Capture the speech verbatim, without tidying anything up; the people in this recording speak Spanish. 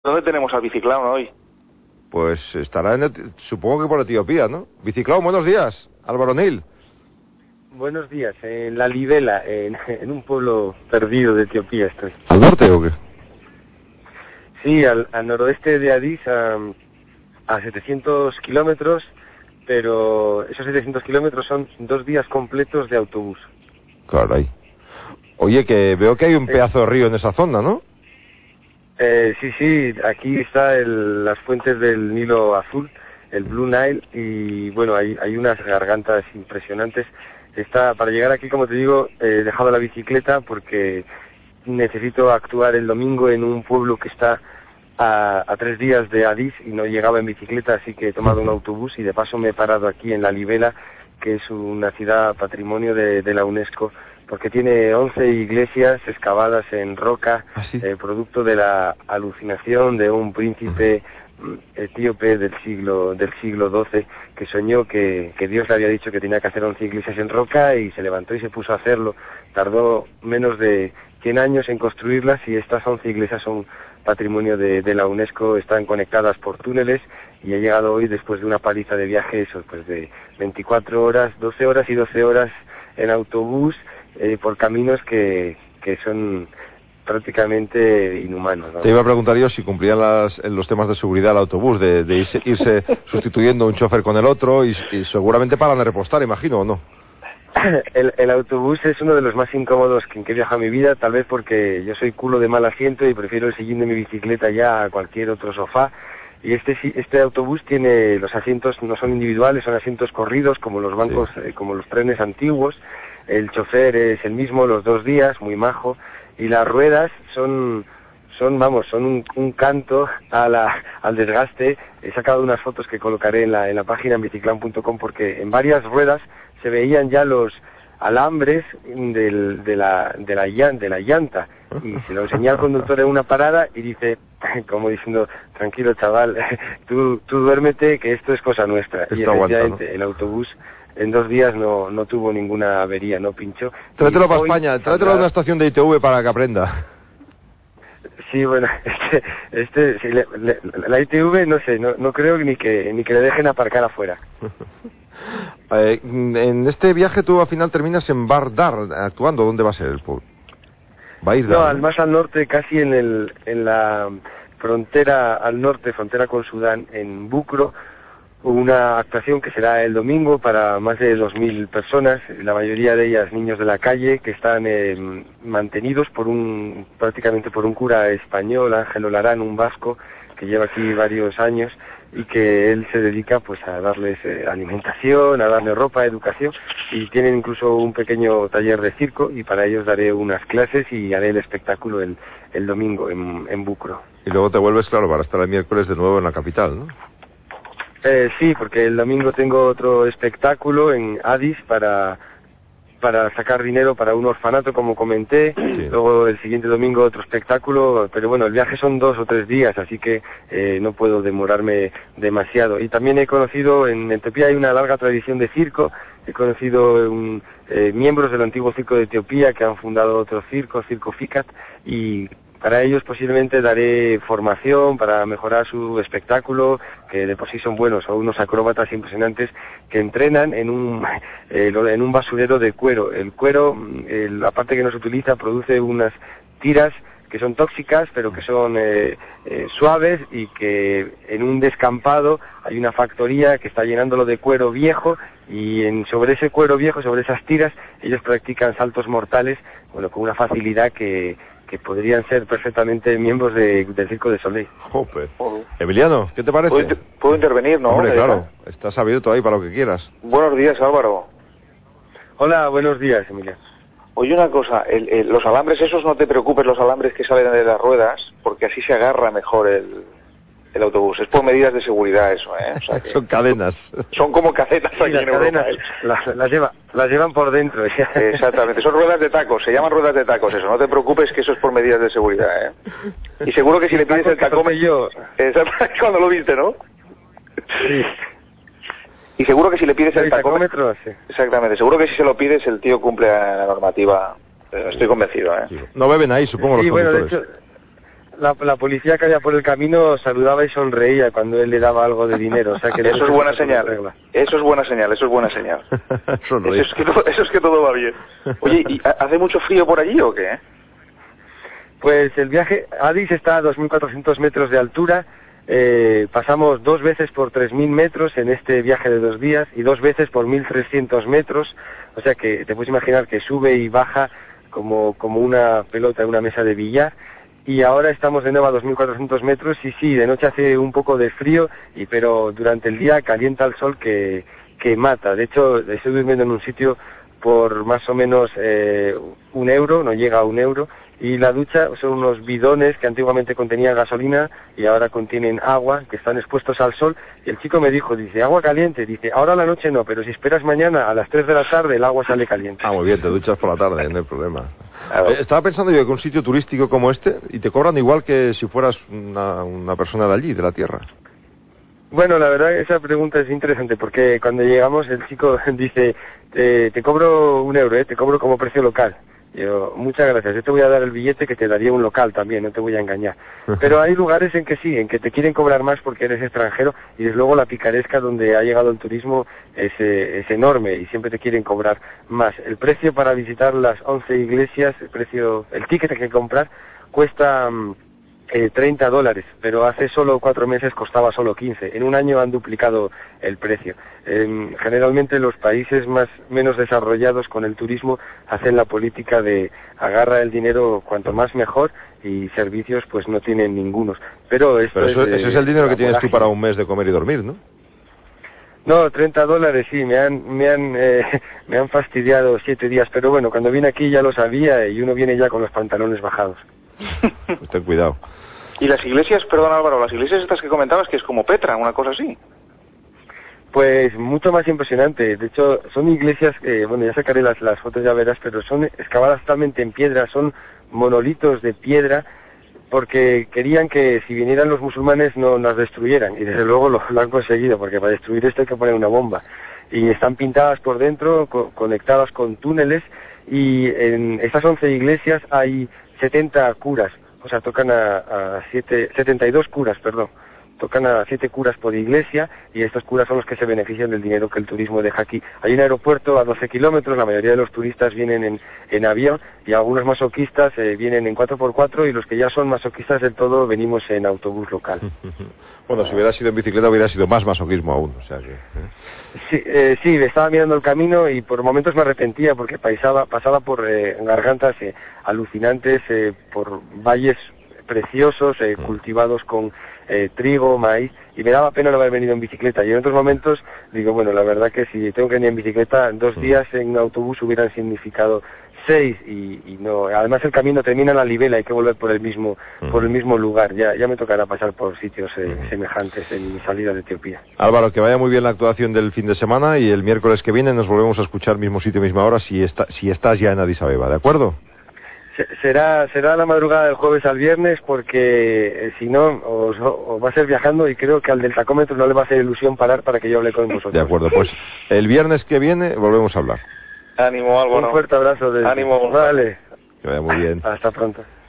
¿Dónde tenemos al Biciclown hoy? Pues estará, en Eti- supongo que por Etiopía, ¿no? Biciclown, buenos días. Álvaro Nil. Buenos días, en La Libela, en, en un pueblo perdido de Etiopía estoy. ¿Al norte o qué? Sí, al, al noroeste de Addis, a, a setecientos kilómetros, pero esos setecientos kilómetros son dos días completos de autobús. Caray. Oye, que veo que hay un Eh. pedazo de río en esa zona, ¿no? Eh, sí, sí, aquí está el, las fuentes del Nilo Azul, el Blue Nile, y bueno, hay, hay unas gargantas impresionantes. Está, para llegar aquí, como te digo, he dejado la bicicleta porque necesito actuar el domingo en un pueblo que está a, a tres días de Addis y no llegaba en bicicleta, así que he tomado un autobús y de paso me he parado aquí en La Libela, que es una ciudad patrimonio de, de la UNESCO, porque tiene once iglesias excavadas en roca, ¿Ah, sí? eh, producto de la alucinación de un príncipe etíope del siglo del siglo doce que soñó que, que Dios le había dicho que tenía que hacer once iglesias en roca y se levantó y se puso a hacerlo. Tardó menos de cien años en construirlas y estas once iglesias son patrimonio de, de la UNESCO, están conectadas por túneles y he llegado hoy después de una paliza de viaje, eso, pues de veinticuatro horas, doce horas y doce horas en autobús, eh, por caminos que, que son prácticamente inhumanos, ¿no? Te iba a preguntar yo si cumplían las, los temas de seguridad el autobús, de, de irse, irse sustituyendo un chofer con el otro y, y seguramente paran de repostar, imagino, ¿o no? El, el autobús es uno de los más incómodos en que he viajado en mi vida, tal vez porque yo soy culo de mal asiento y prefiero el sillín de mi bicicleta ya a cualquier otro sofá. Y este este autobús tiene, los asientos no son individuales, son asientos corridos como los bancos, sí. eh, como los trenes antiguos. El chofer es el mismo los dos días, muy majo, y las ruedas son son vamos son un, un canto a la, al desgaste. He sacado unas fotos que colocaré en la en la página en biciclan punto com porque en varias ruedas se veían ya los alambres del, de la de la de la llanta y se lo enseñé al conductor en una parada y dice, como diciendo, tranquilo chaval, tú tú duérmete que esto es cosa nuestra. Esto y efectivamente aguanta, ¿no? El autobús en dos días no no tuvo ninguna avería, no pinchó. Tráetelo para hoy, España, tráetelo a una estación de I T V para que aprenda. Sí, bueno, este, este, sí, le, le, la I T V no sé, no, no creo ni que ni que le dejen aparcar afuera. eh, en este viaje tú al final terminas en Bardar actuando. ¿Dónde va a ser el pueblo? Va a ir No, Dar, al ¿no? más al norte, casi en el en la frontera al norte, frontera con Sudán, en Bucro, una actuación que será el domingo para más de dos mil personas, la mayoría de ellas niños de la calle, que están eh, mantenidos por un prácticamente por un cura español, Ángelo Larán, un vasco, que lleva aquí varios años y que él se dedica pues a darles eh, alimentación, a darles ropa, educación, y tienen incluso un pequeño taller de circo y para ellos daré unas clases y haré el espectáculo el, el domingo en, en Bucro. Y luego te vuelves, claro, para estar el miércoles de nuevo en la capital, ¿no? Eh, sí, porque el domingo tengo otro espectáculo en Addis para para sacar dinero para un orfanato, como comenté. Sí. Luego el siguiente domingo otro espectáculo, pero bueno, el viaje son dos o tres días, así que eh, no puedo demorarme demasiado. Y también he conocido, en Etiopía hay una larga tradición de circo, he conocido un, eh, miembros del antiguo circo de Etiopía que han fundado otro circo, Circo Ficat, y para ellos posiblemente daré formación para mejorar su espectáculo, que de por sí son buenos, son unos acróbatas impresionantes que entrenan en un eh, en un basurero de cuero. El cuero, eh, la parte que no se utiliza, produce unas tiras que son tóxicas, pero que son eh, eh, suaves y que en un descampado hay una factoría que está llenándolo de cuero viejo y en, sobre ese cuero viejo, sobre esas tiras, ellos practican saltos mortales, bueno, con una facilidad que que podrían ser perfectamente miembros de, del Circo de Soleil. Jope. Emiliano, ¿qué te parece? ¿Puedo, ¿Puedo intervenir, no? Hombre, claro, estás abierto ahí para lo que quieras. Buenos días, Álvaro. Hola, buenos días, Emiliano. Oye, una cosa, el, el, los alambres esos, no te preocupes, los alambres que salen de las ruedas, porque así se agarra mejor el, el autobús. Es por medidas de seguridad eso, ¿eh? O sea que son cadenas. Son como cacetas sí, aquí las en cadenas, Europa. las, las, lleva, las llevan por dentro. Exactamente, son ruedas de tacos, se llaman ruedas de tacos eso, no te preocupes que eso es por medidas de seguridad, ¿eh? Y seguro que si le pides el tacómetro... yo. Exactamente, cuando lo viste, ¿no? Sí. Y seguro que si le pides el, el tacómetro... tacómetro... Sí. Exactamente, seguro que si se lo pides el tío cumple la normativa. Estoy convencido, ¿eh? No beben ahí, supongo, sí, los bueno, conductores. de hecho... la, la policía que había por el camino saludaba y sonreía cuando él le daba algo de dinero. O sea que eso es buena señal. Eso es buena señal, eso es buena señal. eso, es que todo, eso es que todo va bien. Oye, ¿y hace mucho frío por allí o qué? Pues el viaje, Addis está a dos mil cuatrocientos metros de altura. Eh, pasamos dos veces por tres mil metros en este viaje de dos días y dos veces por mil trescientos metros, o sea que te puedes imaginar que sube y baja como, como una pelota en una mesa de billar. Y ahora estamos de nuevo a dos mil cuatrocientos metros y sí, de noche hace un poco de frío, y pero durante el día calienta el sol que, que mata. De hecho, estoy durmiendo en un sitio por más o menos eh, un euro, no llega a un euro, y la ducha son unos bidones que antiguamente contenían gasolina y ahora contienen agua, que están expuestos al sol. Y el chico me dijo, dice, agua caliente, dice, ahora a la noche no, pero si esperas mañana a las tres de la tarde el agua sale caliente. Ah, muy bien, te duchas por la tarde, no hay problema. Eh, estaba pensando yo que un sitio turístico como este, y te cobran igual que si fueras una, una persona de allí, de la tierra. Bueno, la verdad esa pregunta es interesante, porque cuando llegamos el chico dice, te, te cobro un euro, ¿eh? Te cobro como precio local. Yo, muchas gracias, yo te voy a dar el billete que te daría un local también, no te voy a engañar. Pero hay lugares en que sí, en que te quieren cobrar más porque eres extranjero, y desde luego la picaresca donde ha llegado el turismo es, eh, es enorme y siempre te quieren cobrar más. El precio para visitar las once iglesias, el precio, el ticket que hay que comprar cuesta eh, treinta dólares, pero hace solo cuatro meses costaba solo quince. En un año han duplicado el precio. Eh, generalmente los países más menos desarrollados con el turismo hacen la política de agarra el dinero cuanto más mejor, y servicios pues no tienen ningunos. Pero, esto pero eso, es, ese es el dinero que tienes tú para un mes de comer y dormir, ¿no? No, treinta dólares sí, me han me han eh, me han fastidiado siete días, pero bueno, cuando vine aquí ya lo sabía y uno viene ya con los pantalones bajados. Pues ten cuidado. Y las iglesias, perdón Álvaro, las iglesias estas que comentabas, que es como Petra, una cosa así. Pues mucho más impresionante. De hecho, son iglesias que, bueno, ya sacaré las, las fotos, ya verás, pero son excavadas totalmente en piedra, son monolitos de piedra, porque querían que si vinieran los musulmanes no las destruyeran, y desde luego lo, lo han conseguido, porque para destruir esto hay que poner una bomba. Y están pintadas por dentro, co conectadas con túneles, y en estas once iglesias hay setenta curas, o sea, tocan a, a siete, setenta y dos curas, perdón. Tocan a siete curas por iglesia, y estos curas son los que se benefician del dinero que el turismo deja aquí. Hay un aeropuerto a doce kilómetros, la mayoría de los turistas vienen en, en avión, y algunos masoquistas eh, vienen en cuatro por cuatro, y los que ya son masoquistas del todo venimos en autobús local. Bueno, si hubiera sido en bicicleta hubiera sido más masoquismo aún, o sea que... ¿eh? Sí, eh, sí, estaba mirando el camino y por momentos me arrepentía porque pasaba, pasaba por eh, gargantas eh, alucinantes, eh, por valles preciosos, eh, cultivados con eh, trigo, maíz, y me daba pena no haber venido en bicicleta. Y en otros momentos digo, bueno, la verdad que si tengo que venir en bicicleta, dos días en autobús hubieran significado seis, y, y no, además el camino termina en la Libela, hay que volver por el mismo por el mismo lugar. Ya ya me tocará pasar por sitios eh, semejantes en mi salida de Etiopía. Álvaro, que vaya muy bien la actuación del fin de semana, y el miércoles que viene nos volvemos a escuchar mismo sitio, misma hora, si, está, si estás ya en Addis Abeba, ¿de acuerdo? Será será la madrugada del jueves al viernes, porque eh, si no os, os va a ser viajando, y creo que al del tacómetro no le va a hacer ilusión parar para que yo hable con vosotros. De acuerdo, pues el viernes que viene volvemos a hablar. Ánimo, Álvaro. Un fuerte abrazo. De... Ánimo. Vale. Que vaya muy bien. Hasta pronto.